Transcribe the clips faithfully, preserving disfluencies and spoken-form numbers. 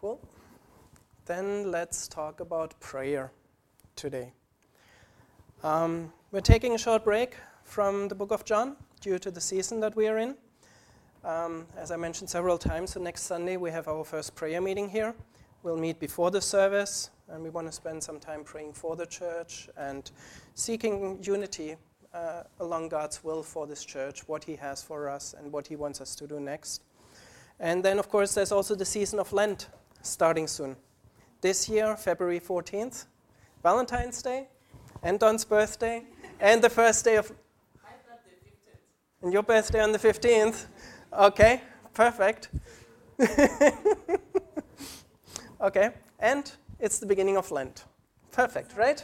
Cool. Then let's talk about prayer today. Um, we're taking a short break from the book of John due to the season that we are in. Um, as I mentioned several times, so next Sunday we have our first prayer meeting here. We'll meet before the service, and we want to spend some time praying for the church and seeking unity uh, along God's will for this church, what He has for us and what He wants us to do next. And then, of course, there's also the season of Lent starting soon. This year, February fourteenth, Valentine's Day, and Don's birthday, and the first day of... My birthday, fifteenth. And your birthday on the fifteenth. Okay, perfect. Okay, and it's the beginning of Lent. Perfect, right?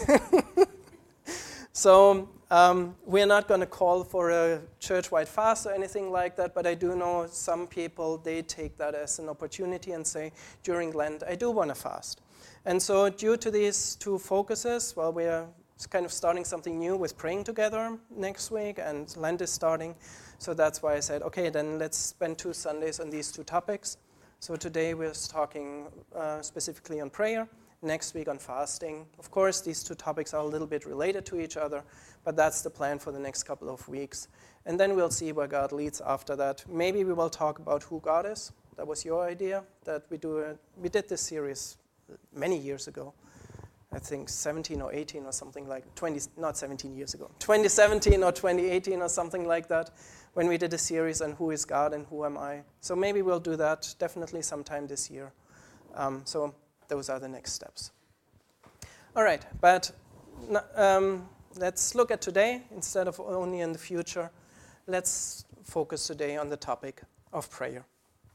So um, we're not going to call for a church-wide fast or anything like that, but I do know some people, they take that as an opportunity and say, during Lent, I do want to fast. And so due to these two focuses, well, we're kind of starting something new with praying together next week, and Lent is starting. So that's why I said, okay, then let's spend two Sundays on these two topics. So today we're talking uh, specifically on prayer, next week on fasting. Of course, these two topics are a little bit related to each other, but that's the plan for the next couple of weeks. And then we'll see where God leads after that. Maybe we will talk about who God is. That was your idea, that we do. A, we did this series many years ago. I think seventeen or eighteen or something like twenty, not seventeen years ago, twenty seventeen or twenty eighteen or something like that, when we did a series on who is God and who am I. So maybe we'll do that definitely sometime this year. Um, so those are the next steps. All right, but um, let's look at today instead of only in the future. Let's focus today on the topic of prayer.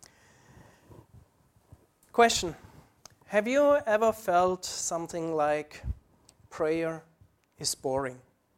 Question. Have you ever felt something like prayer is boring?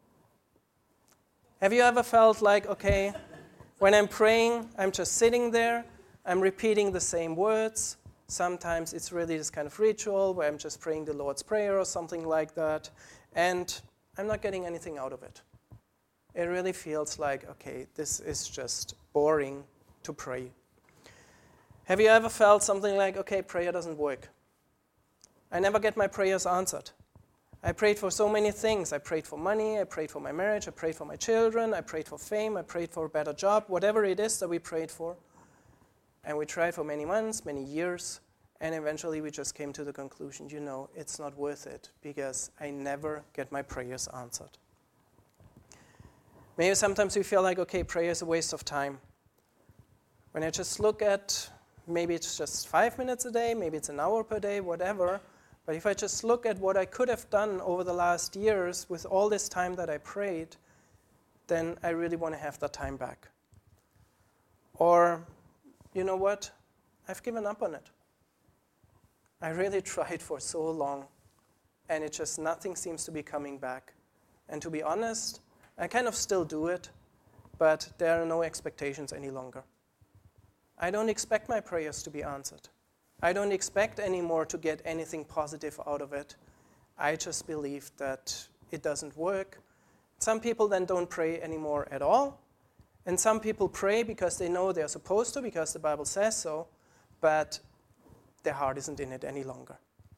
Have you ever felt like, okay, when I'm praying, I'm just sitting there, I'm repeating the same words. Sometimes it's really this kind of ritual where I'm just praying the Lord's Prayer or something like that, and I'm not getting anything out of it. It really feels like, okay, this is just boring to pray. Have you ever felt something like, okay, prayer doesn't work? I never get my prayers answered. I prayed for so many things. I prayed for money, I prayed for my marriage, I prayed for my children, I prayed for fame, I prayed for a better job, whatever it is that we prayed for. And we tried for many months, many years, and eventually we just came to the conclusion, you know, it's not worth it because I never get my prayers answered. Maybe sometimes we feel like, okay, prayer is a waste of time. When I just look at, maybe it's just five minutes a day, maybe it's an hour per day, whatever, but if I just look at what I could have done over the last years with all this time that I prayed, then I really want to have that time back. Or, you know what? I've given up on it. I really tried for so long, and it just, nothing seems to be coming back. And to be honest, I kind of still do it, but there are no expectations any longer. I don't expect my prayers to be answered. I don't expect anymore to get anything positive out of it. I just believe that it doesn't work. Some people then don't pray anymore at all. And some people pray because they know they're supposed to, because the Bible says so, but their heart isn't in it any longer.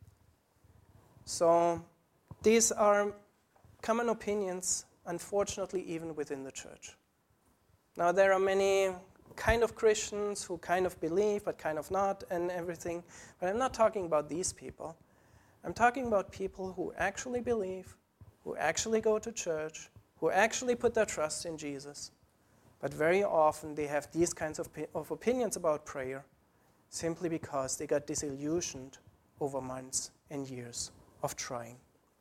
So these are common opinions, unfortunately, even within the church. Now, there are many kind of Christians who kind of believe but kind of not and everything. But I'm not talking about these people. I'm talking about people who actually believe, who actually go to church, who actually put their trust in Jesus. But very often they have these kinds of, of opinions about prayer simply because they got disillusioned over months and years of trying.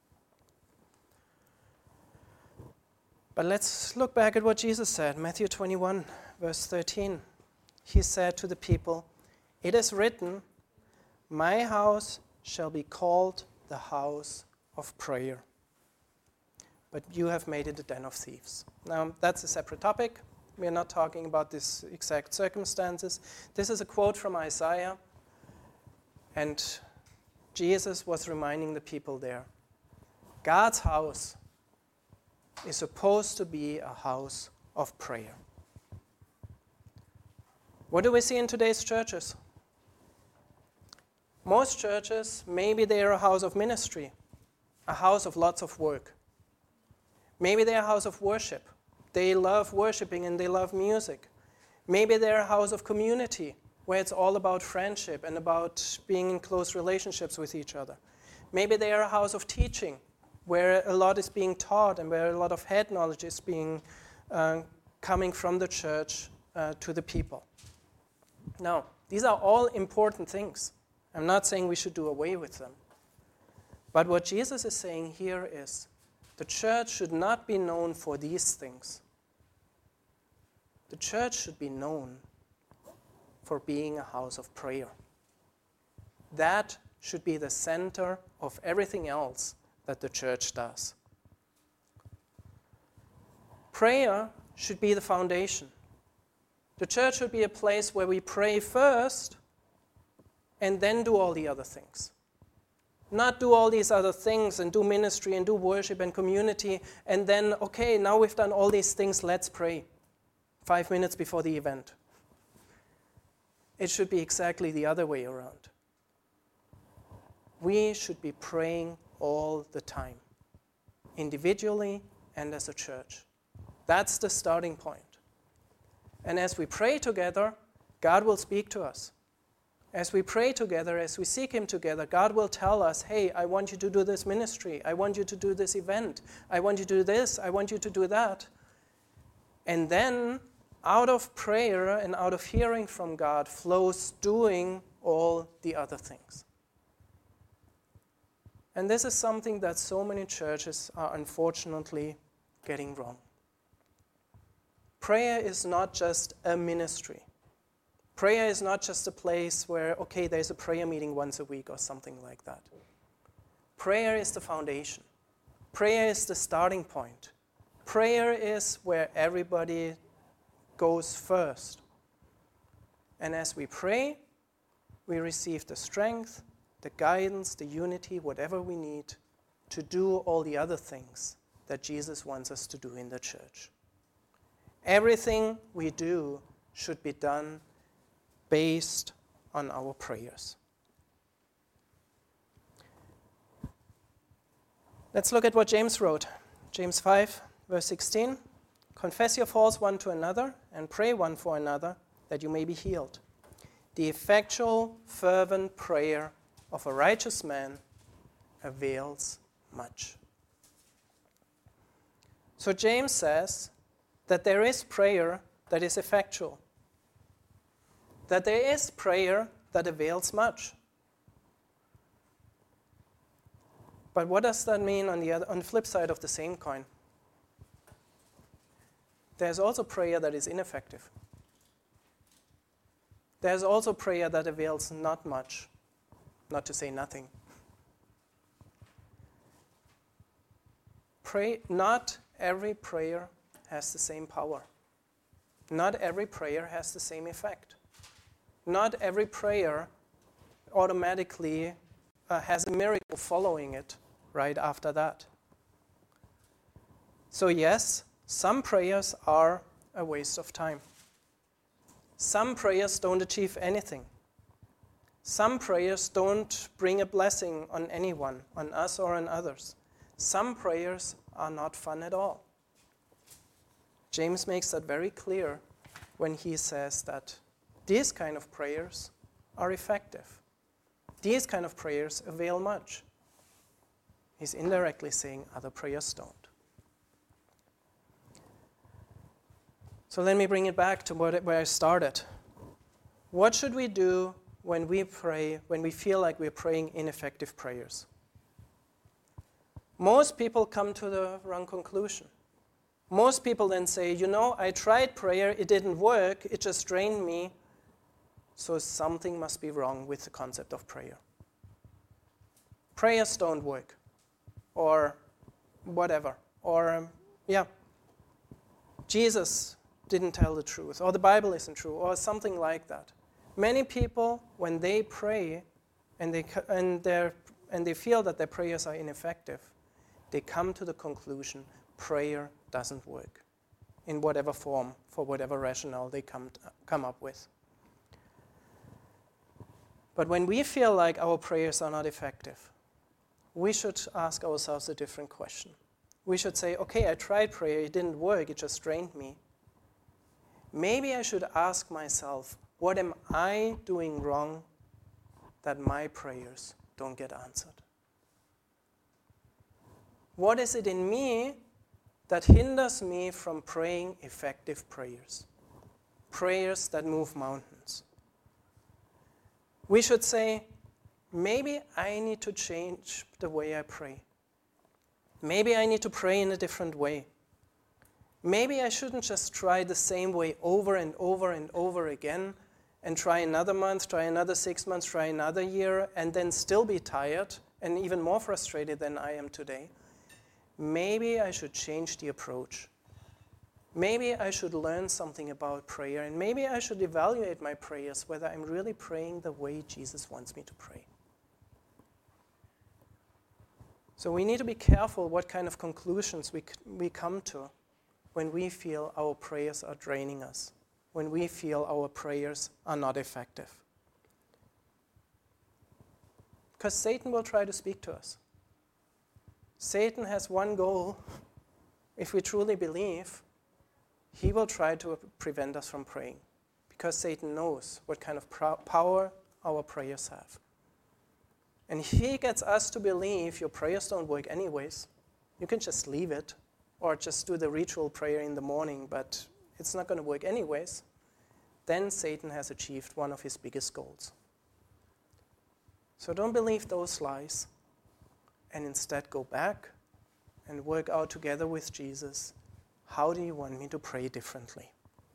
But let's look back at what Jesus said, Matthew twenty-one. Verse thirteen, he said to the people, "It is written, my house shall be called the house of prayer. But you have made it a den of thieves." Now, that's a separate topic. We are not talking about these exact circumstances. This is a quote from Isaiah, and Jesus was reminding the people there, God's house is supposed to be a house of prayer. What do we see in today's churches? Most churches, maybe they are a house of ministry, a house of lots of work. Maybe they're a house of worship. They love worshiping and they love music. Maybe they're a house of community, where it's all about friendship and about being in close relationships with each other. Maybe they are a house of teaching, where a lot is being taught and where a lot of head knowledge is being uh, coming from the church uh, to the people. Now, these are all important things. I'm not saying we should do away with them. But what Jesus is saying here is, the church should not be known for these things. The church should be known for being a house of prayer. That should be the center of everything else that the church does. Prayer should be the foundation. The church should be a place where we pray first and then do all the other things. Not do all these other things and do ministry and do worship and community and then, okay, now we've done all these things, let's pray. Five minutes before the event. It should be exactly the other way around. We should be praying all the time, individually and as a church. That's the starting point. And as we pray together, God will speak to us. As we pray together, as we seek Him together, God will tell us, hey, I want you to do this ministry. I want you to do this event. I want you to do this. I want you to do that. And then, out of prayer and out of hearing from God flows doing all the other things. And this is something that so many churches are unfortunately getting wrong. Prayer is not just a ministry. Prayer is not just a place where, okay, there's a prayer meeting once a week or something like that. Prayer is the foundation. Prayer is the starting point. Prayer is where everybody goes first. And as we pray, we receive the strength, the guidance, the unity, whatever we need to do all the other things that Jesus wants us to do in the church. Everything we do should be done based on our prayers. Let's look at what James wrote. James five, verse sixteen. Confess your faults one to another and pray one for another that you may be healed. The effectual, fervent prayer of a righteous man avails much. So James says that there is prayer that is effectual. That there is prayer that avails much. But what does that mean on the other, on the flip side of the same coin? There's also prayer that is ineffective. There's also prayer that avails not much, not to say nothing. Pray, not every prayer has the same power. Not every prayer has the same effect. Not every prayer automatically uh, has a miracle following it right after that. So yes, some prayers are a waste of time. Some prayers don't achieve anything. Some prayers don't bring a blessing on anyone, on us or on others. Some prayers are not fun at all. James makes that very clear when he says that these kind of prayers are effective. These kind of prayers avail much. He's indirectly saying other prayers don't. So let me bring it back to where I started. What should we do when we pray, when we feel like we're praying ineffective prayers? Most people come to the wrong conclusion. Most people then say, you know, I tried prayer, it didn't work, it just drained me, so something must be wrong with the concept of prayer. Prayers don't work, or whatever, or, um, yeah, Jesus didn't tell the truth, or the Bible isn't true, or something like that. Many people, when they pray and they and they and they feel that their prayers are ineffective, they come to the conclusion prayer doesn't work in whatever form, for whatever rationale they come to, come up with. But when we feel like our prayers are not effective, we should ask ourselves a different question. We should say, okay, I tried prayer, it didn't work, it just drained me. Maybe I should ask myself, what am I doing wrong that my prayers don't get answered? What is it in me that hinders me from praying effective prayers? Prayers that move mountains. We should say, maybe I need to change the way I pray. Maybe I need to pray in a different way. Maybe I shouldn't just try the same way over and over and over again and try another month, try another six months, try another year, and then still be tired and even more frustrated than I am today. Maybe I should change the approach. Maybe I should learn something about prayer, and maybe I should evaluate my prayers, whether I'm really praying the way Jesus wants me to pray. So we need to be careful what kind of conclusions we, we come to when we feel our prayers are draining us, when we feel our prayers are not effective. Because Satan will try to speak to us. Satan has one goal. If we truly believe, he will try to prevent us from praying, because Satan knows what kind of pro- power our prayers have. And he gets us to believe your prayers don't work anyways. You can just leave it, or just do the ritual prayer in the morning, but it's not going to work anyways. Then Satan has achieved one of his biggest goals. So don't believe those lies, and instead go back and work out together with Jesus. How do you want me to pray differently?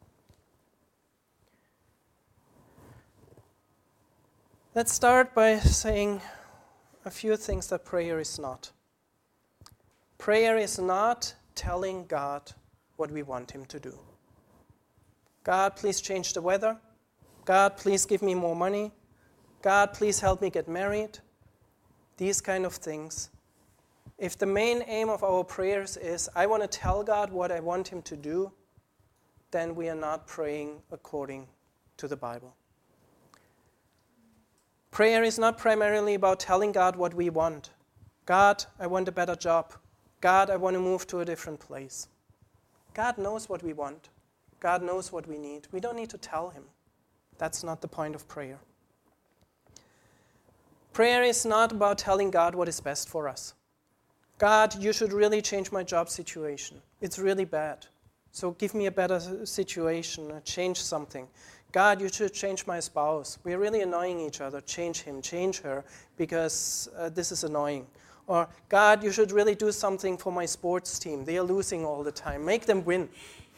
Let's start by saying a few things that prayer is not. Prayer is not telling God what we want him to do. God, please change the weather. God, please give me more money. God, please help me get married. These kind of things. If the main aim of our prayers is, I want to tell God what I want him to do, then we are not praying according to the Bible. Prayer is not primarily about telling God what we want. God, I want a better job. God, I want to move to a different place. God knows what we want. God knows what we need. We don't need to tell him. That's not the point of prayer. Prayer is not about telling God what is best for us. God, you should really change my job situation. It's really bad. So give me a better situation, change something. God, you should change my spouse. We're really annoying each other. Change him, change her, because uh, this is annoying. Or, God, you should really do something for my sports team. They are losing all the time. Make them win.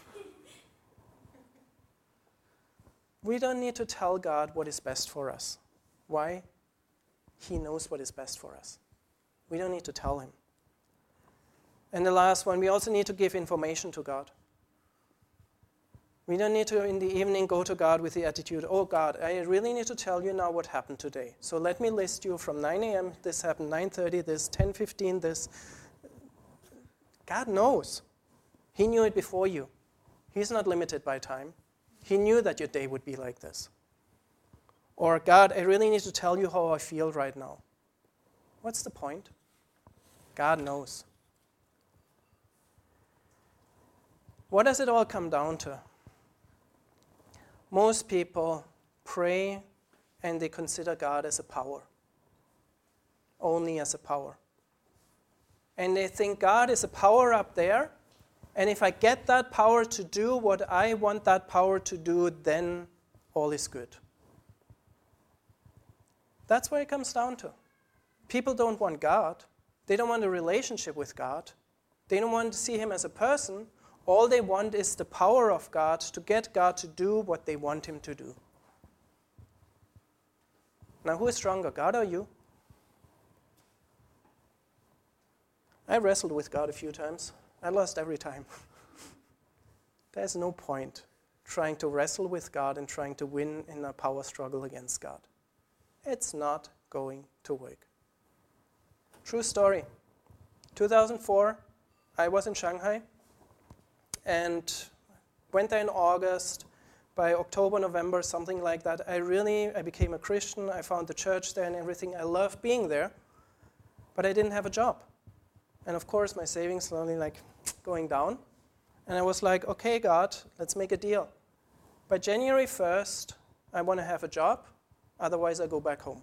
We don't need to tell God what is best for us. Why? He knows what is best for us. We don't need to tell him. And the last one, we also need to give information to God. We don't need to, in the evening, go to God with the attitude, oh God, I really need to tell you now what happened today. So let me list you from nine a.m., this happened, nine thirty, this, ten fifteen, this. God knows. He knew it before you. He's not limited by time. He knew that your day would be like this. Or, God, I really need to tell you how I feel right now. What's the point? God knows. What does it all come down to? Most people pray and they consider God as a power, only as a power. And they think God is a power up there, and if I get that power to do what I want that power to do, then all is good. That's what it comes down to. People don't want God. They don't want a relationship with God. They don't want to see him as a person. All they want is the power of God to get God to do what they want him to do. Now, who is stronger, God or you? I wrestled with God a few times. I lost every time. There's no point trying to wrestle with God and trying to win in a power struggle against God. It's not going to work. True story. two thousand four, I was in Shanghai and went there in August, by October, November, something like that, I really, I became a Christian. I found the church there and everything. I loved being there, but I didn't have a job. And of course, my savings slowly like going down. And I was like, okay, God, let's make a deal. By January first, I want to have a job. Otherwise, I go back home.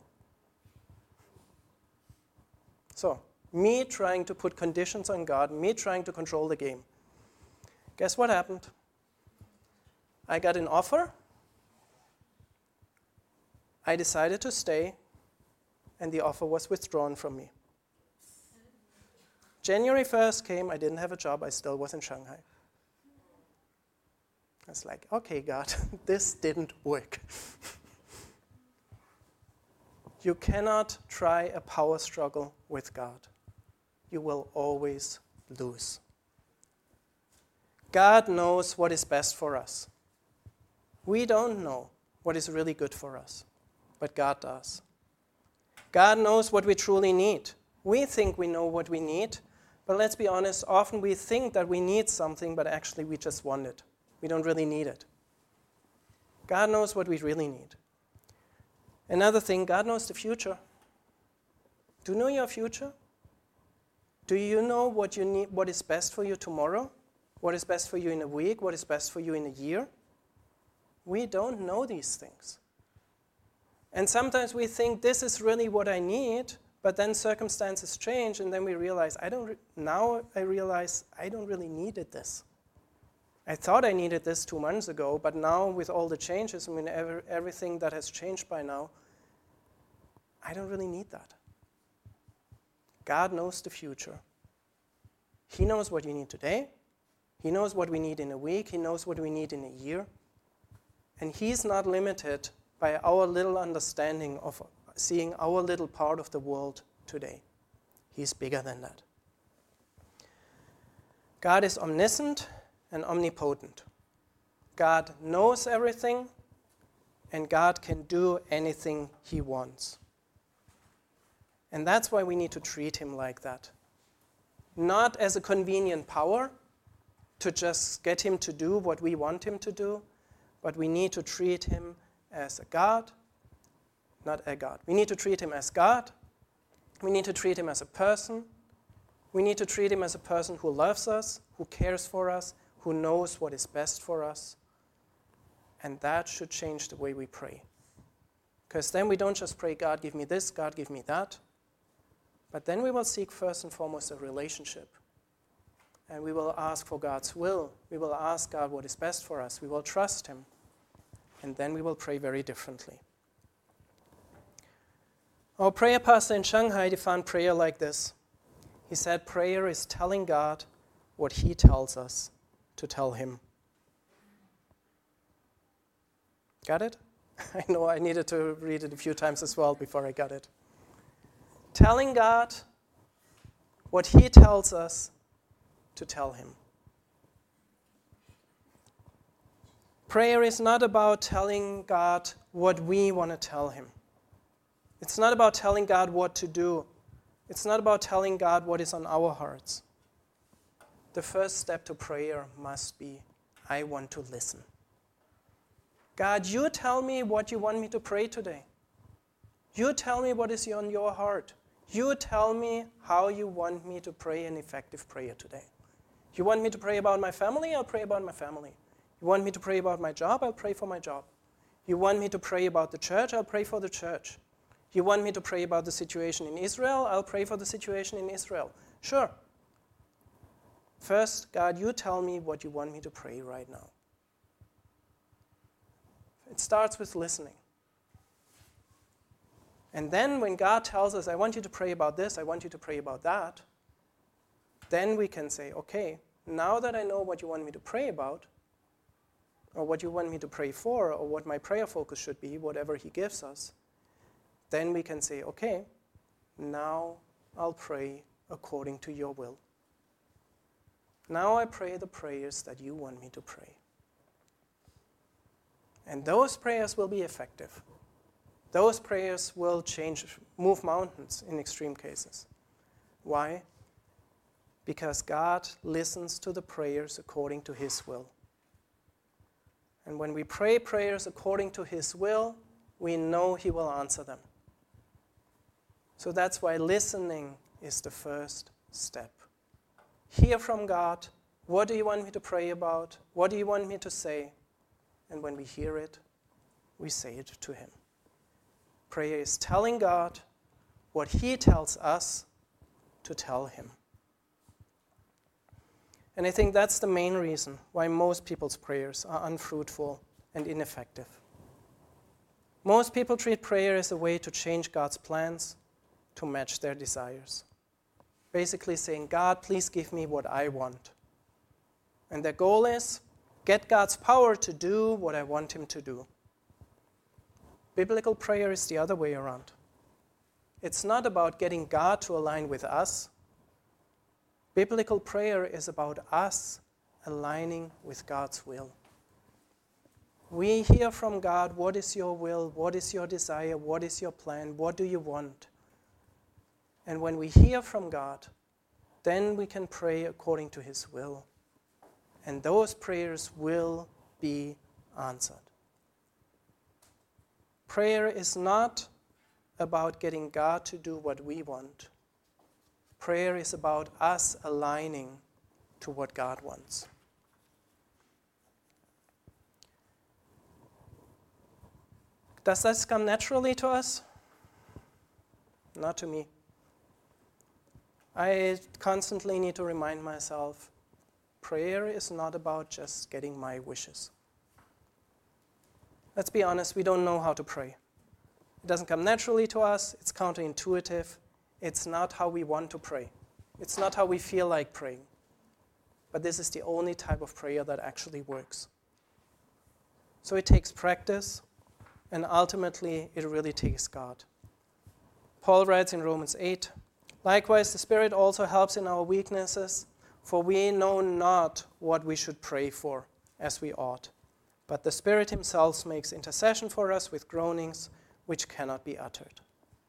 So, me trying to put conditions on God, me trying to control the game. Guess what happened? I got an offer. I decided to stay, and the offer was withdrawn from me. January first came, I didn't have a job, I still was in Shanghai. I was like, okay, God, this didn't work. You cannot try a power struggle with God. You will always lose. God knows what is best for us. We don't know what is really good for us, but God does. God knows what we truly need. We think we know what we need, but let's be honest, often we think that we need something, but actually we just want it. We don't really need it. God knows what we really need. Another thing, God knows the future. Do you know your future? Do you know what you need, what is best for you tomorrow? What is best for you in a week? What is best for you in a year? We don't know these things. And sometimes we think this is really what I need, but then circumstances change, and then we realize, I don't. Re- now I realize I don't really needed this. I thought I needed this two months ago, but now with all the changes, I mean, every, everything that has changed by now, I don't really need that. God knows the future. He knows what you need today. He knows what we need in a week. He knows what we need in a year. And He's not limited by our little understanding of seeing our little part of the world today. He's bigger than that. God is omniscient and omnipotent. God knows everything, and God can do anything He wants. And that's why we need to treat Him like that. Not as a convenient power to just get Him to do what we want Him to do, but we need to treat Him as a God, not a God. We need to treat Him as God. We need to treat Him as a person. We need to treat Him as a person who loves us, who cares for us, who knows what is best for us. And that should change the way we pray. Because then we don't just pray, God, give me this, God, give me that. But then we will seek first and foremost a relationship. And we will ask for God's will. We will ask God what is best for us. We will trust Him. And then we will pray very differently. Our prayer pastor in Shanghai defined prayer like this. He said prayer is telling God what He tells us to tell Him. Got it? I know I needed to read it a few times as well before I got it. Telling God what He tells us to tell Him. Prayer is not about telling God what we want to tell Him. It's not about telling God what to do. It's not about telling God what is on our hearts. The first step to prayer must be, I want to listen. God, you tell me what you want me to pray today. You tell me what is on your heart. You tell me how you want me to pray an effective prayer today. You want me to pray about my family? I'll pray about my family. You want me to pray about my job? I'll pray for my job. You want me to pray about the church? I'll pray for the church. You want me to pray about the situation in Israel? I'll pray for the situation in Israel. Sure. First, God, you tell me what you want me to pray right now. It starts with listening. And then when God tells us, I want you to pray about this, I want you to pray about that, then we can say, okay, now that I know what you want me to pray about, or what you want me to pray for, or what my prayer focus should be, whatever He gives us, then we can say, okay, now I'll pray according to your will. Now I pray the prayers that you want me to pray. And those prayers will be effective. Those prayers will change, move mountains in extreme cases. Why? Because God listens to the prayers according to His will. And when we pray prayers according to his will, we know he will answer them. So that's why listening is the first step. Hear from God. What do you want me to pray about? What do you want me to say? And when we hear it, we say it to him. Prayer is telling God what he tells us to tell him. And I think that's the main reason why most people's prayers are unfruitful and ineffective. Most people treat prayer as a way to change God's plans to match their desires. Basically saying, God, please give me what I want. And their goal is, get God's power to do what I want him to do. Biblical prayer is the other way around. It's not about getting God to align with us. Biblical prayer is about us aligning with God's will. We hear from God, what is your will? What is your desire? What is your plan? What do you want? And when we hear from God, then we can pray according to his will. And those prayers will be answered. Prayer is not about getting God to do what we want. Prayer is about us aligning to what God wants. Does this come naturally to us? Not to me. I constantly need to remind myself, prayer is not about just getting my wishes. Let's be honest, we don't know how to pray. It doesn't come naturally to us. It's counterintuitive. It's not how we want to pray. It's not how we feel like praying. But this is the only type of prayer that actually works. So it takes practice, and ultimately it really takes God. Paul writes in Romans eight, likewise, the Spirit also helps in our weaknesses, for we know not what we should pray for as we ought. But the Spirit himself makes intercession for us with groanings which cannot be uttered.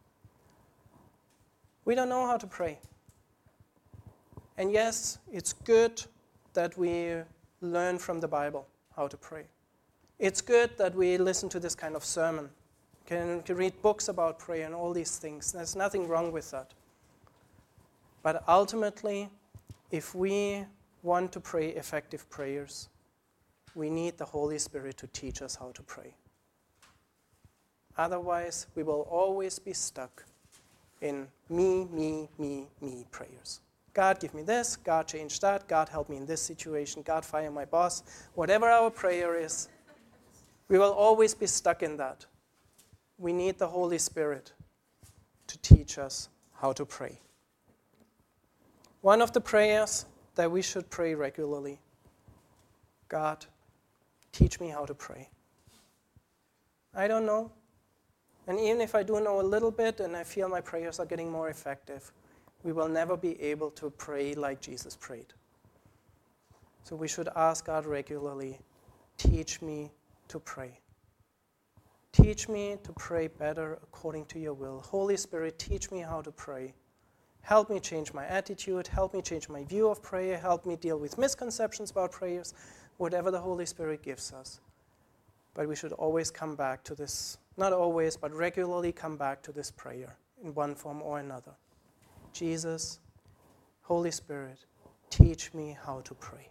We don't know how to pray. And yes, it's good that we learn from the Bible how to pray. It's good that we listen to this kind of sermon. Can, can read books about prayer and all these things. There's nothing wrong with that. But ultimately, if we want to pray effective prayers, we need the Holy Spirit to teach us how to pray. Otherwise, we will always be stuck in me, me, me, me prayers. God, give me this. God, change that. God, help me in this situation. God, fire my boss. Whatever our prayer is, we will always be stuck in that. We need the Holy Spirit to teach us how to pray. One of the prayers that we should pray regularly, God, teach me how to pray. I don't know. And even if I do know a little bit and I feel my prayers are getting more effective, we will never be able to pray like Jesus prayed. So we should ask God regularly, teach me to pray. Teach me to pray better according to your will. Holy Spirit, teach me how to pray. Help me change my attitude. Help me change my view of prayer. Help me deal with misconceptions about prayers, whatever the Holy Spirit gives us. But we should always come back to this, not always, but regularly come back to this prayer in one form or another. Jesus, Holy Spirit, teach me how to pray.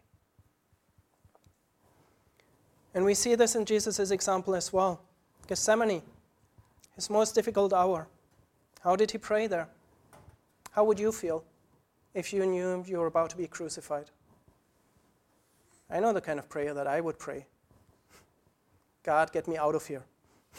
And we see this in Jesus' example as well. Gethsemane, his most difficult hour. How did he pray there? How would you feel if you knew you were about to be crucified? I know the kind of prayer that I would pray. God, get me out of here.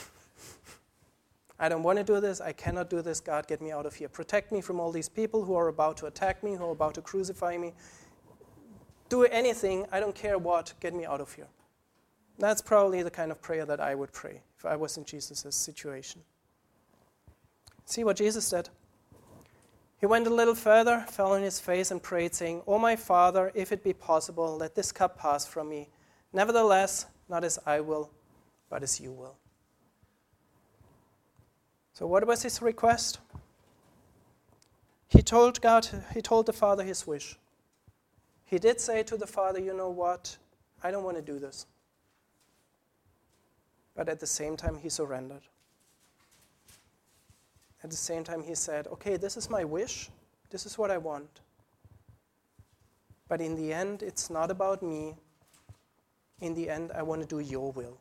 I don't want to do this. I cannot do this. God, get me out of here. Protect me from all these people who are about to attack me, who are about to crucify me. Do anything. I don't care what. Get me out of here. That's probably the kind of prayer that I would pray if I was in Jesus' situation. See what Jesus did. He went a little further, fell on his face and prayed, saying, O my Father, if it be possible, let this cup pass from me. Nevertheless, not as I will, but as you will. So what was his request? He told God, he told the Father his wish. He did say to the Father, you know what? I don't want to do this. but at the same time he surrendered. At the same time he said, okay, this is my wish, this is what I want. But in the end, it's not about me. In the end, I want to do your will.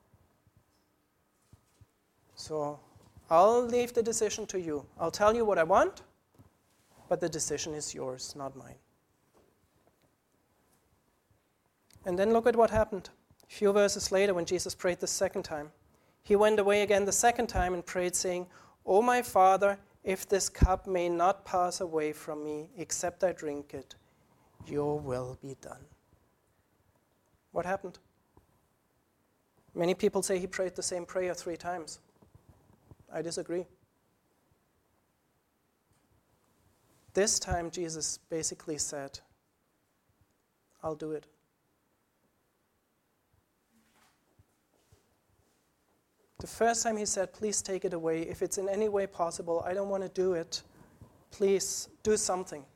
So I'll leave the decision to you. I'll tell you what I want, but the decision is yours, not mine. And then look at what happened. A few verses later, when Jesus prayed the second time, he went away again the second time and prayed, saying, O my Father, if this cup may not pass away from me, except I drink it, your will be done. What happened? Many people say he prayed the same prayer three times. I disagree. This time Jesus basically said, I'll do it. The first time he said, please take it away. If it's in any way possible, I don't want to do it. Please do something.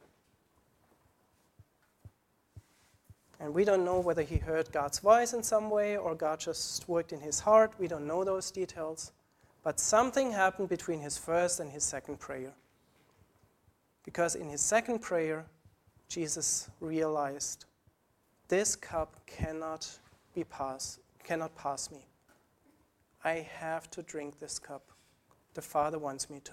And we don't know whether he heard God's voice in some way or God just worked in his heart. We don't know those details. But something happened between his first and his second prayer. Because in his second prayer, Jesus realized, this cup cannot be pass, cannot pass me. I have to drink this cup. The Father wants me to.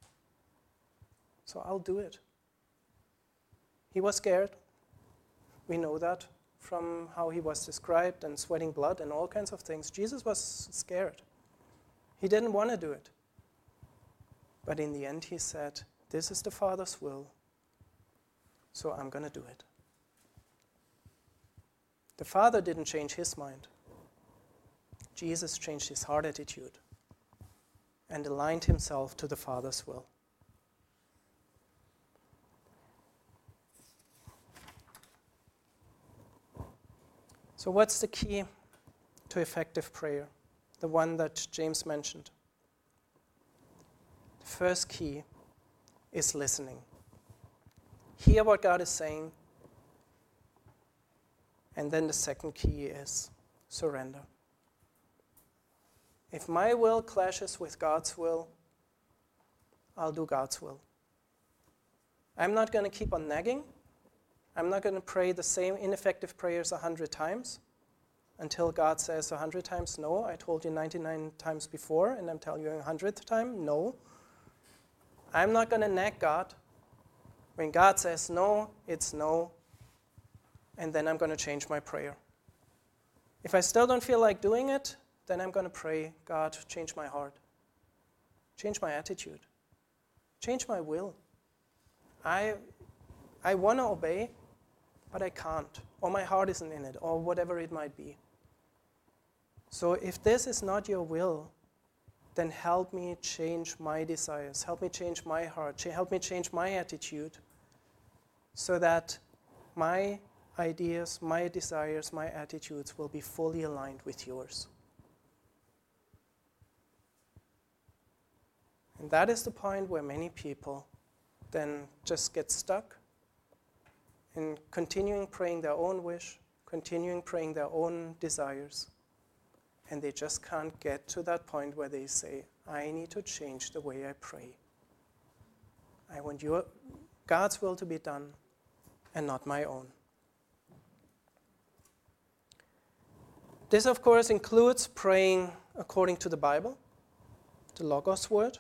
So I'll do it. He was scared. We know that from how he was described and sweating blood and all kinds of things. Jesus was scared. He didn't want to do it. But in the end he said, this is the Father's will, so I'm going to do it. The Father didn't change his mind. Jesus changed his heart attitude and aligned himself to the Father's will. So what's the key to effective prayer? The one that James mentioned. The first key is listening. Hear what God is saying. And then the second key is surrender. If my will clashes with God's will, I'll do God's will. I'm not going to keep on nagging. I'm not going to pray the same ineffective prayers a hundred times until God says a hundred times no. I told you ninety-nine times before, and I'm telling you a hundredth time, no. I'm not going to nag God. When God says no, it's no. And then I'm going to change my prayer. If I still don't feel like doing it, then I'm going to pray, God, change my heart. Change my attitude. Change my will. I, I want to obey, but I can't. Or my heart isn't in it, or whatever it might be. So if this is not your will, then help me change my desires. Help me change my heart. Help me change my attitude so that my ideas, my desires, my attitudes will be fully aligned with yours. And that is the point where many people then just get stuck in continuing praying their own wish, continuing praying their own desires. And they just can't get to that point where they say, I need to change the way I pray. I want your, God's will to be done and not my own. This, of course, includes praying according to the Bible, the Logos word.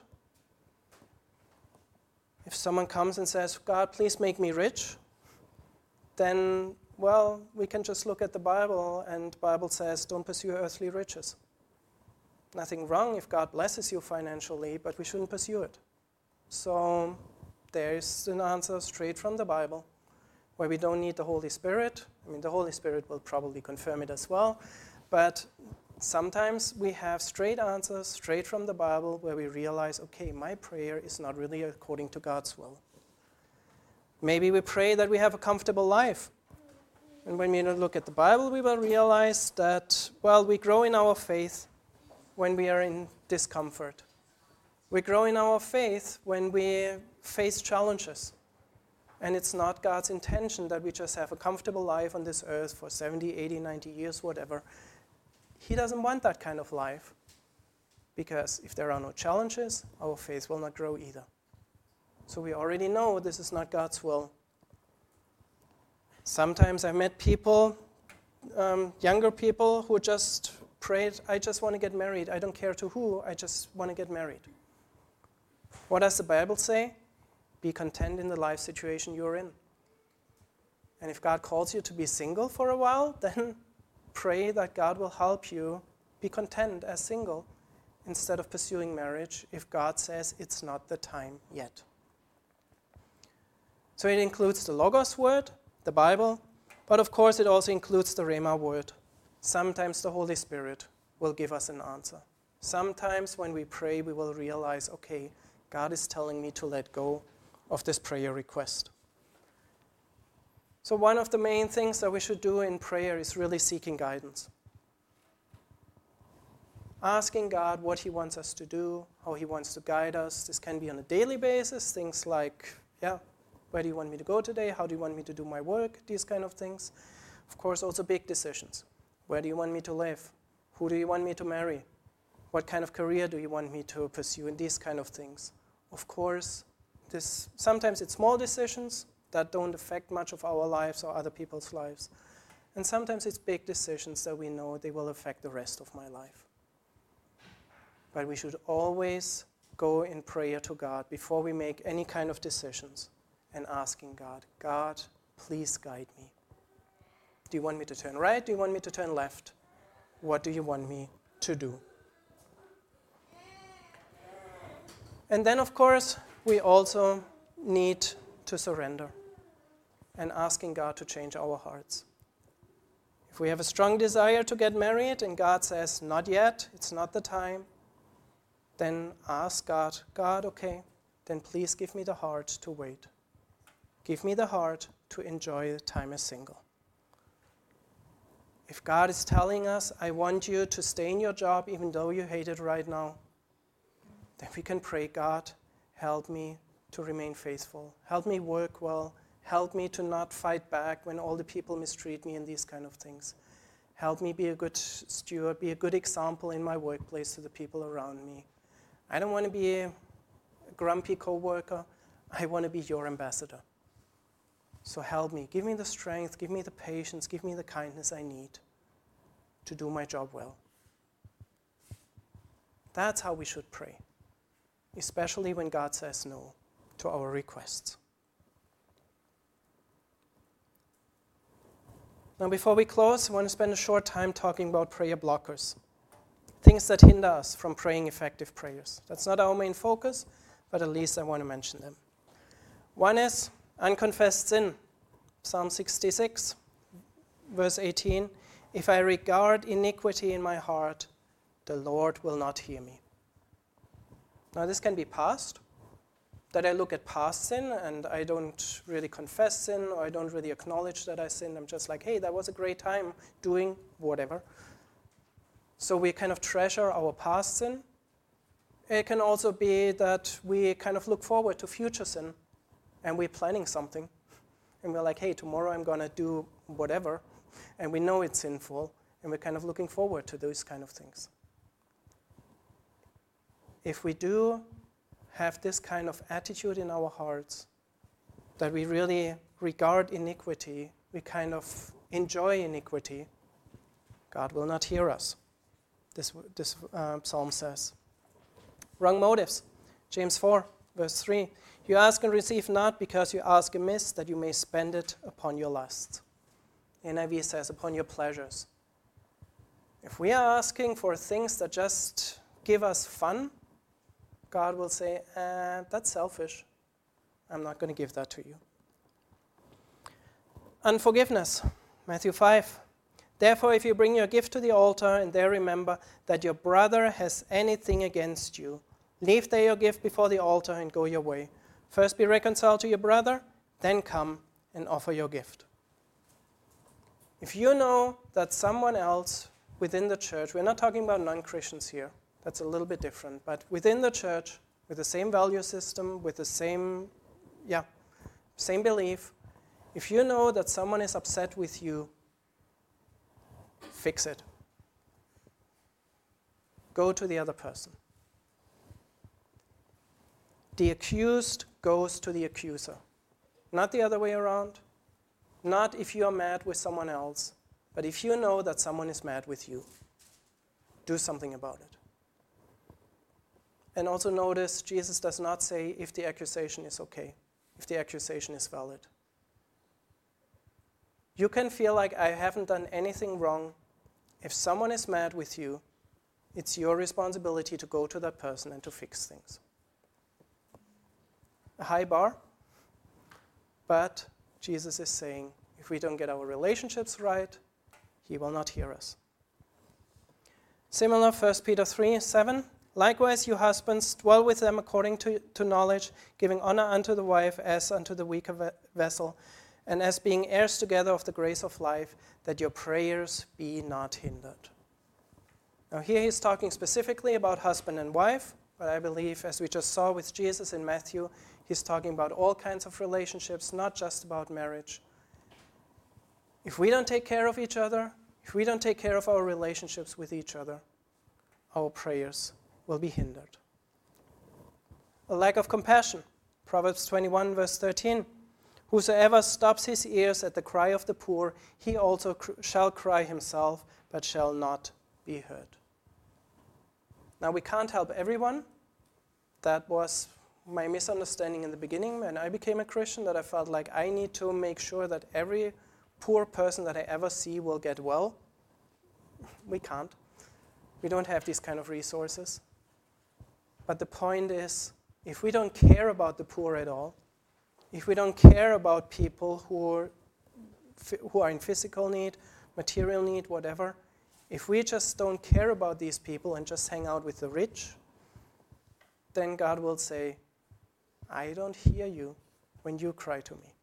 If someone comes and says, God, please make me rich, then, well, we can just look at the Bible, and the Bible says, don't pursue earthly riches. Nothing wrong if God blesses you financially, but we shouldn't pursue it. So there's an answer straight from the Bible, where we don't need the Holy Spirit. I mean, the Holy Spirit will probably confirm it as well, but sometimes we have straight answers, straight from the Bible, where we realize, okay, my prayer is not really according to God's will. Maybe we pray that we have a comfortable life. And when we look at the Bible, we will realize that, well, we grow in our faith when we are in discomfort. We grow in our faith when we face challenges. And it's not God's intention that we just have a comfortable life on this earth for seventy, eighty, ninety years, whatever. He doesn't want that kind of life, because if there are no challenges, our faith will not grow either. So we already know this is not God's will. Sometimes I met people, um, younger people, who just prayed, I just want to get married. I don't care to who, I just want to get married. What does the Bible say? Be content in the life situation you're in. And if God calls you to be single for a while, then pray that God will help you be content as single instead of pursuing marriage if God says it's not the time yet. So it includes the Logos word, the Bible, but of course it also includes the Rhema word. Sometimes the Holy Spirit will give us an answer. Sometimes when we pray, we will realize, okay, God is telling me to let go of this prayer request. So one of the main things that we should do in prayer is really seeking guidance. Asking God what he wants us to do, how he wants to guide us. This can be on a daily basis, things like, yeah, where do you want me to go today? How do you want me to do my work? These kind of things. Of course, also big decisions. Where do you want me to live? Who do you want me to marry? What kind of career do you want me to pursue? And these kind of things. Of course, this sometimes it's small decisions that don't affect much of our lives or other people's lives. And sometimes it's big decisions that we know they will affect the rest of my life. But we should always go in prayer to God before we make any kind of decisions and asking God, God, please guide me. Do you want me to turn right? Do you want me to turn left? What do you want me to do? And then, of course, we also need to surrender and asking God to change our hearts. If we have a strong desire to get married and God says, not yet, it's not the time, then ask God, God, okay, then please give me the heart to wait. Give me the heart to enjoy the time as single. If God is telling us, I want you to stay in your job even though you hate it right now, then we can pray, God, help me to remain faithful. Help me work well. Help me to not fight back when all the people mistreat me and these kind of things. Help me be a good steward, be a good example in my workplace to the people around me. I don't want to be a grumpy coworker. I want to be your ambassador. So help me. Give me the strength, give me the patience, give me the kindness I need to do my job well. That's how we should pray, especially when God says no to our requests. Now, before we close, I want to spend a short time talking about prayer blockers, things that hinder us from praying effective prayers. That's not our main focus, but at least I want to mention them. One is unconfessed sin. Psalm sixty-six, verse eighteen, if I regard iniquity in my heart, the Lord will not hear me. Now, this can be past, that I look at past sin and I don't really confess sin or I don't really acknowledge that I sinned. I'm just like, hey, that was a great time doing whatever. So we kind of treasure our past sin. It can also be that we kind of look forward to future sin and we're planning something. And we're like, hey, tomorrow I'm going to do whatever. And we know it's sinful and we're kind of looking forward to those kind of things. If we do have this kind of attitude in our hearts, that we really regard iniquity, we kind of enjoy iniquity, God will not hear us, this, this uh, psalm says. Wrong motives. James four, verse three. You ask and receive not because you ask amiss, that you may spend it upon your lusts. N I V says, upon your pleasures. If we are asking for things that just give us fun, God will say, eh, that's selfish. I'm not going to give that to you. Unforgiveness. Matthew five. Therefore, if you bring your gift to the altar and there remember that your brother has anything against you, leave there your gift before the altar and go your way. First be reconciled to your brother, then come and offer your gift. If you know that someone else within the church, we're not talking about non-Christians here, that's a little bit different. But within the church, with the same value system, with the same, yeah, same belief, if you know that someone is upset with you, fix it. go to the other person. The accused goes to the accuser. Not the other way around. Not if you are mad with someone else, but if you know that someone is mad with you, do something about it. And also notice, Jesus does not say if the accusation is okay, if the accusation is valid. You can feel like I haven't done anything wrong. If someone is mad with you, it's your responsibility to go to that person and to fix things. A high bar, but Jesus is saying, if we don't get our relationships right, he will not hear us. Similar, First Peter three seven. Likewise, you husbands, dwell with them according to, to knowledge, giving honor unto the wife as unto the weaker ve- vessel, and as being heirs together of the grace of life, that your prayers be not hindered. Now here he's talking specifically about husband and wife, but I believe, as we just saw with Jesus in Matthew, he's talking about all kinds of relationships, not just about marriage. If we don't take care of each other, if we don't take care of our relationships with each other, our prayers will be hindered. A lack of compassion. Proverbs twenty-one, verse thirteen. Whosoever stops his ears at the cry of the poor, he also cr- shall cry himself, but shall not be heard. Now, we can't help everyone. That was my misunderstanding in the beginning when I became a Christian, that I felt like I need to make sure that every poor person that I ever see will get well. We can't. We don't have these kind of resources. But the point is, if we don't care about the poor at all, if we don't care about people who are, who are in physical need, material need, whatever, if we just don't care about these people and just hang out with the rich, then God will say, I don't hear you when you cry to me.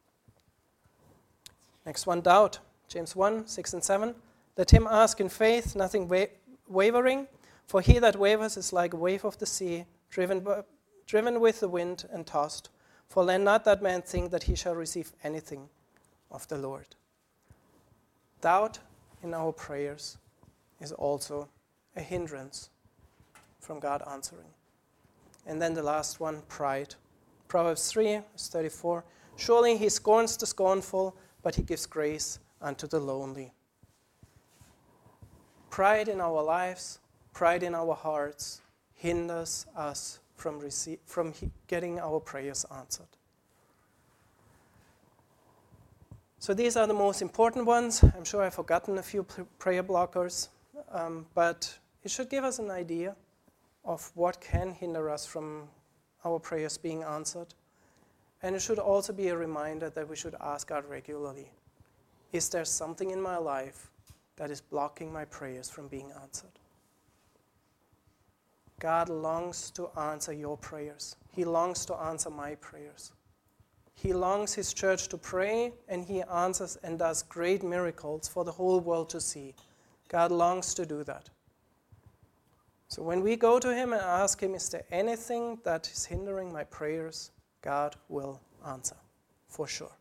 Next one, doubt. James one, six and seven. Let him ask in faith, nothing wa- wavering, for he that wavers is like a wave of the sea, driven, by, driven with the wind and tossed. For let not that man think that he shall receive anything of the Lord. Doubt in our prayers is also a hindrance from God answering. And then the last one, pride. Proverbs three, verse thirty-four. Surely he scorns the scornful, but he gives grace unto the lonely. Pride in our lives, pride in our hearts, hinders us from, receive, from he, getting our prayers answered. So these are the most important ones. I'm sure I've forgotten a few pr- prayer blockers, um, but it should give us an idea of what can hinder us from our prayers being answered. And it should also be a reminder that we should ask God regularly, is there something in my life that is blocking my prayers from being answered? God longs to answer your prayers. He longs to answer my prayers. He longs his church to pray, and he answers and does great miracles for the whole world to see. God longs to do that. So when we go to him and ask him, is there anything that is hindering my prayers, God will answer, for sure.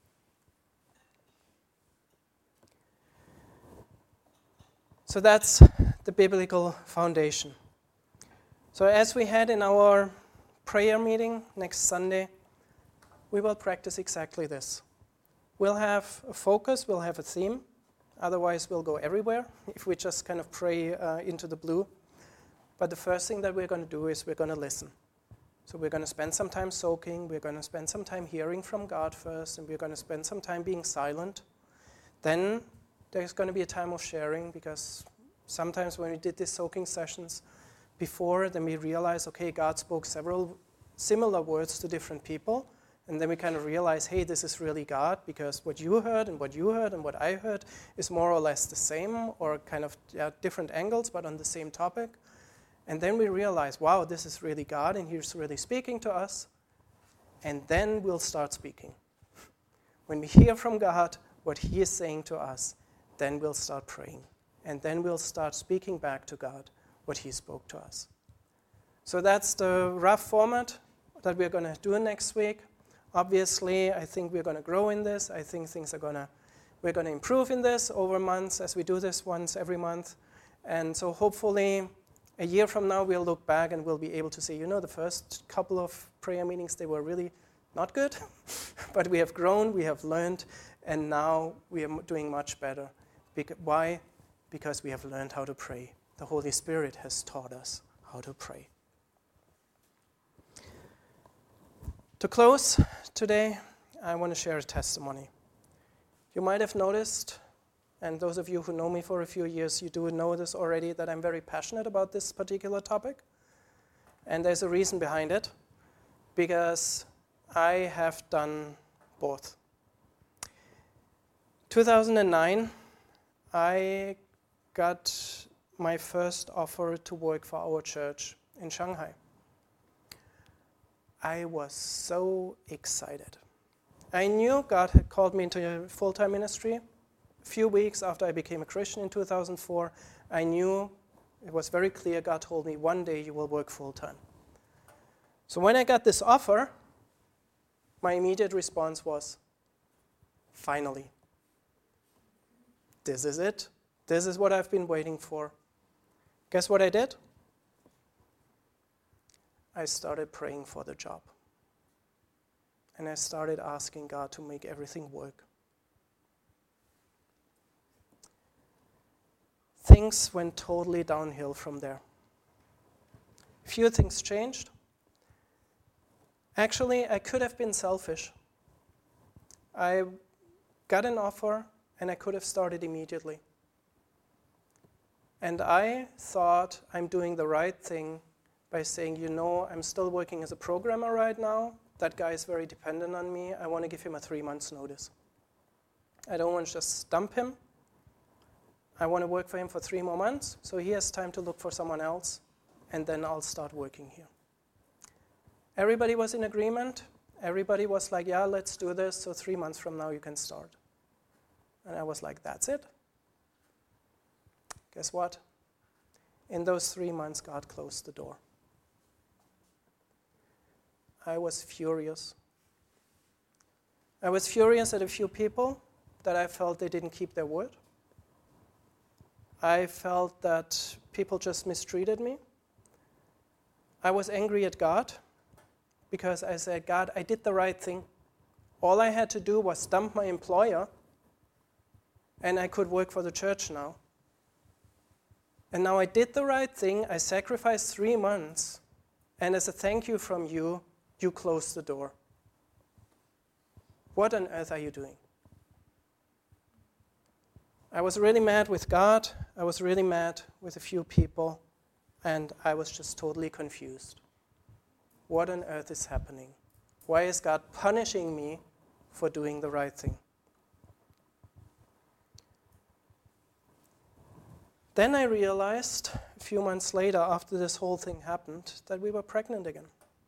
So that's the biblical foundation. So as we had in our prayer meeting next Sunday, we will practice exactly this. We'll have a focus, we'll have a theme. Otherwise, we'll go everywhere if we just kind of pray uh, into the blue. But the first thing that we're going to do is we're going to listen. So we're going to spend some time soaking, we're going to spend some time hearing from God first, and we're going to spend some time being silent. Then there's going to be a time of sharing, because sometimes when we did these soaking sessions before, then we realize, okay, God spoke several similar words to different people, and then we kind of realize, hey, this is really God, because what you heard and what you heard and what I heard is more or less the same, or kind of yeah, different angles, but on the same topic. And then we realize, wow, this is really God, and he's really speaking to us. And then we'll start speaking. When we hear from God what he is saying to us, then we'll start praying. And then we'll start speaking back to God what he spoke to us. So that's the rough format that we're going to do next week. Obviously, I think we're going to grow in this. I think things are going to, we're going to improve in this over months as we do this once every month. And so hopefully A year from now, we'll look back and we'll be able to say, you know, the first couple of prayer meetings, they were really not good, but we have grown, we have learned, and now we are doing much better. Bec- why? Because we have learned how to pray. The Holy Spirit has taught us how to pray. To close today, I want to share a testimony. You might have noticed, and those of you who know me for a few years, you do know this already, that I'm very passionate about this particular topic. And there's a reason behind it, because I have done both. two thousand nine, I got my first offer to work for our church in Shanghai. I was so excited. I knew God had called me into a full-time ministry. A few weeks after I became a Christian in two thousand four, I knew, it was very clear, God told me, one day you will work full-time. So when I got this offer, my immediate response was, finally. This is it. This is what I've been waiting for. Guess what I did? I started praying for the job. And I started asking God to make everything work. Things went totally downhill from there. Few things changed. Actually, I could have been selfish. I got an offer and I could have started immediately. And I thought I'm doing the right thing by saying, you know, I'm still working as a programmer right now. That guy is very dependent on me. I want to give him a three months notice. I don't want to just dump him. I want to work for him for three more months, so he has time to look for someone else, and then I'll start working here. Everybody was in agreement. Everybody was like, yeah, let's do this, so three months from now you can start. And I was like, that's it? Guess what? In those three months, God closed the door. I was furious. I was furious at a few people that I felt they didn't keep their word. I felt that people just mistreated me. I was angry at God because I said, God, I did the right thing. All I had to do was dump my employer and I could work for the church now. And now I did the right thing. I sacrificed three months. And as a thank you from you, you closed the door. What on earth are you doing? I was really mad with God. I was really mad with a few people. And I was just totally confused. What on earth is happening? Why is God punishing me for doing the right thing? Then I realized, a few months later, after this whole thing happened, that we were pregnant again.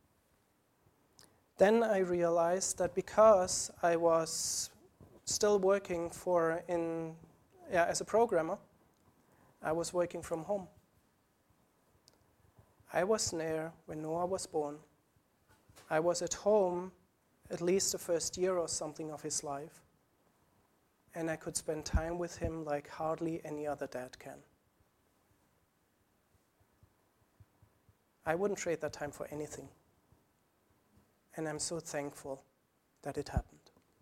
Then I realized that because I was still working for in yeah, as a programmer, I was working from home. I was there when Noah was born. I was at home at least the first year or something of his life. And I could spend time with him like hardly any other dad can. I wouldn't trade that time for anything. And I'm so thankful that it happened.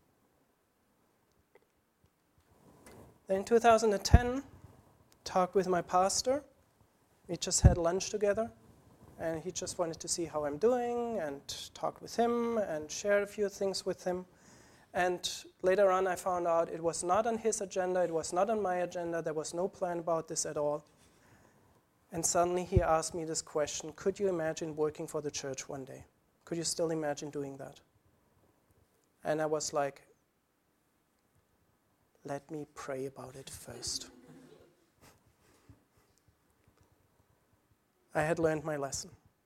Then in two thousand ten, talked with my pastor. We just had lunch together. And he just wanted to see how I'm doing and talk with him and share a few things with him. And later on, I found out it was not on his agenda. It was not on my agenda. There was no plan about this at all. And suddenly he asked me this question, could you imagine working for the church one day? Could you still imagine doing that? And I was like, let me pray about it first. I had learned my lesson.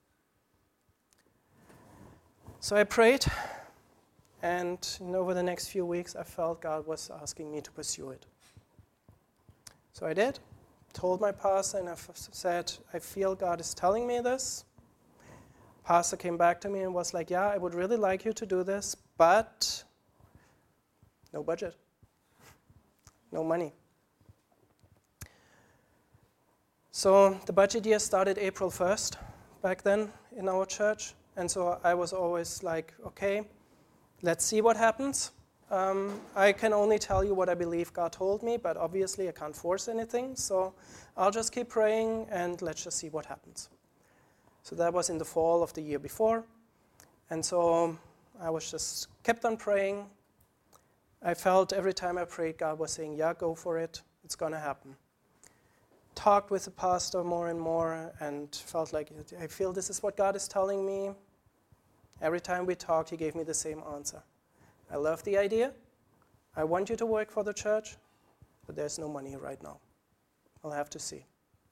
So I prayed, and you know, over the next few weeks, I felt God was asking me to pursue it. So I did, told my pastor, and I f- said, I feel God is telling me this. Pastor came back to me and was like, yeah, I would really like you to do this, but no budget, no money. So the budget year started April first back then in our church. And so I was always like, okay, let's see what happens. Um, I can only tell you what I believe God told me, but obviously I can't force anything. So I'll just keep praying and let's just see what happens. So that was in the fall of the year before. And so I was just kept on praying. I felt every time I prayed, God was saying, yeah, go for it. It's going to happen. Talked with the pastor more and more and felt like, I feel this is what God is telling me. Every time we talked, he gave me the same answer. I love the idea. I want you to work for the church, but there's no money right now. I'll have to see.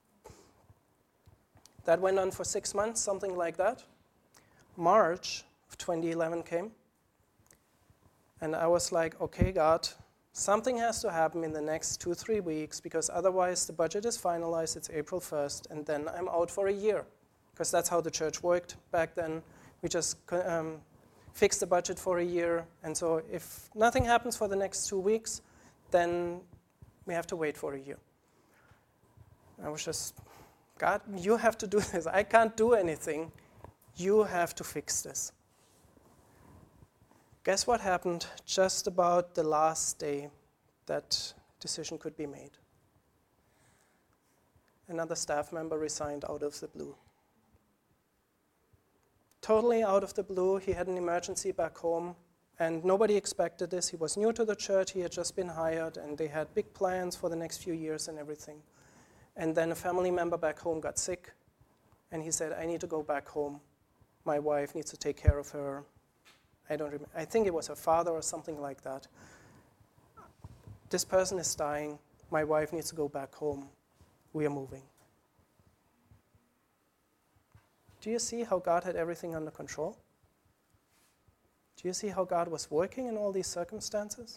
That went on for six months, something like that. March of twenty eleven came, and I was like, okay, God, something has to happen in the next two, three weeks, because otherwise the budget is finalized, it's April first, and then I'm out for a year, because that's how the church worked back then. We just um, fixed the budget for a year, and so if nothing happens for the next two weeks, then we have to wait for a year. I was just, God, you have to do this. I can't do anything. You have to fix this. Guess what happened just about the last day that decision could be made? Another staff member resigned out of the blue. Totally out of the blue. He had an emergency back home, and nobody expected this. He was new to the church. He had just been hired, and they had big plans for the next few years and everything. And then a family member back home got sick, and he said, I need to go back home. My wife needs to take care of her. I don't remember. I think it was her father or something like that. This person is dying. My wife needs to go back home. We are moving. Do you see how God had everything under control? Do you see how God was working in all these circumstances?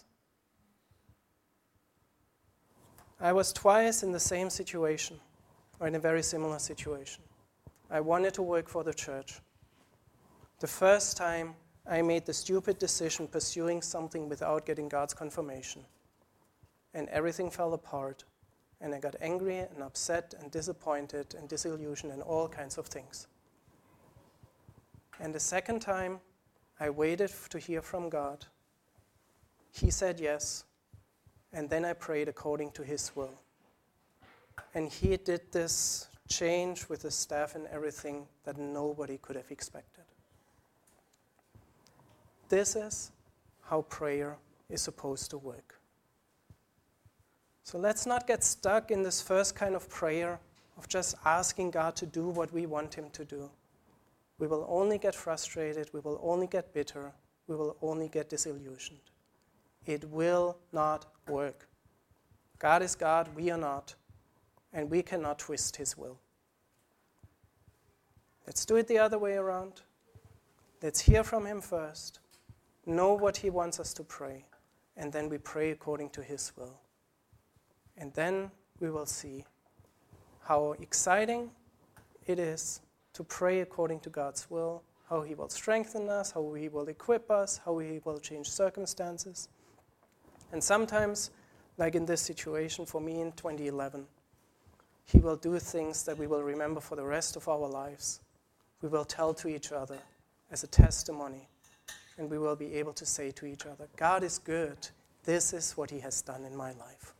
I was twice in the same situation, or in a very similar situation. I wanted to work for the church. The first time, I made the stupid decision pursuing something without getting God's confirmation. And everything fell apart. And I got angry and upset and disappointed and disillusioned and all kinds of things. And the second time, I waited to hear from God. He said yes. And then I prayed according to his will. And he did this change with the staff and everything that nobody could have expected. This is how prayer is supposed to work. So let's not get stuck in this first kind of prayer of just asking God to do what we want him to do. We will only get frustrated, we will only get bitter, we will only get disillusioned. It will not work. God is God, we are not, and we cannot twist his will. Let's do it the other way around. Let's hear from him first. Know what he wants us to pray, and then we pray according to his will. And then we will see how exciting it is to pray according to God's will, how he will strengthen us, how he will equip us, how he will change circumstances. And sometimes, like in this situation for me in twenty eleven, he will do things that we will remember for the rest of our lives. We will tell to each other as a testimony. And we will be able to say to each other, God is good. This is what he has done in my life.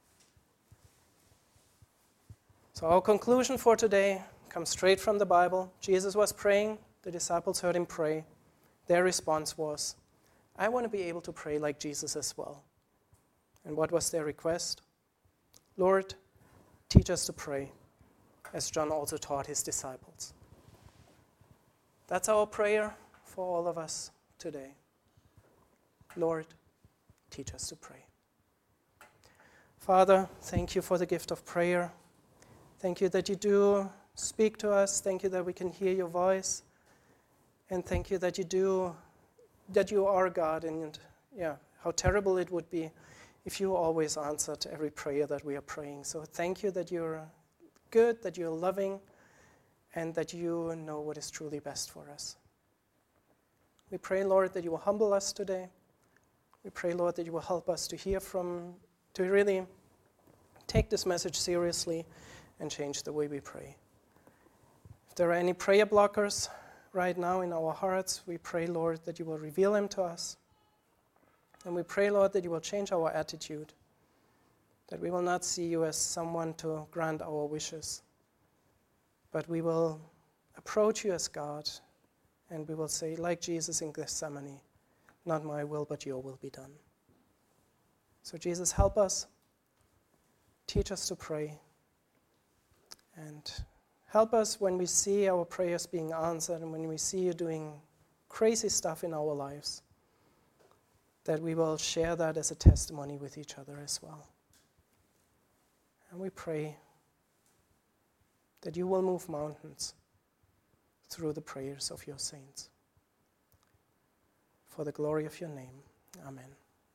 So our conclusion for today comes straight from the Bible. Jesus was praying. The disciples heard him pray. Their response was, I want to be able to pray like Jesus as well. And what was their request? Lord, teach us to pray, as John also taught his disciples. That's our prayer for all of us today. Lord, teach us to pray. Father, thank you for the gift of prayer. Thank you that you do speak to us. Thank you that we can hear your voice. And thank you that you do, that you are God. And yeah, how terrible it would be if you always answered every prayer that we are praying. So thank you that you're good, that you're loving, and that you know what is truly best for us. We pray, Lord, that you will humble us today. We pray, Lord, that you will help us to hear from, to really take this message seriously and change the way we pray. If there are any prayer blockers right now in our hearts, we pray, Lord, that you will reveal them to us. And we pray, Lord, that you will change our attitude, that we will not see you as someone to grant our wishes, but we will approach you as God, and we will say, like Jesus in Gethsemane, not my will, but your will be done. So Jesus, help us. Teach us to pray. And help us when we see our prayers being answered and when we see you doing crazy stuff in our lives, that we will share that as a testimony with each other as well. And we pray that you will move mountains through the prayers of your saints. For the glory of your name. Amen.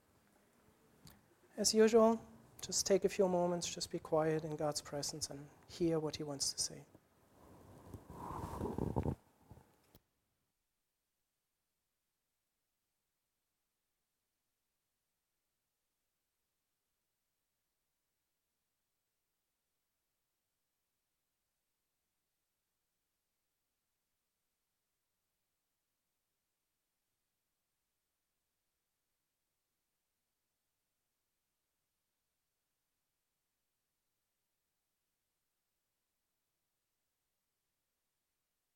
As usual, just take a few moments, just be quiet in God's presence and hear what he wants to say.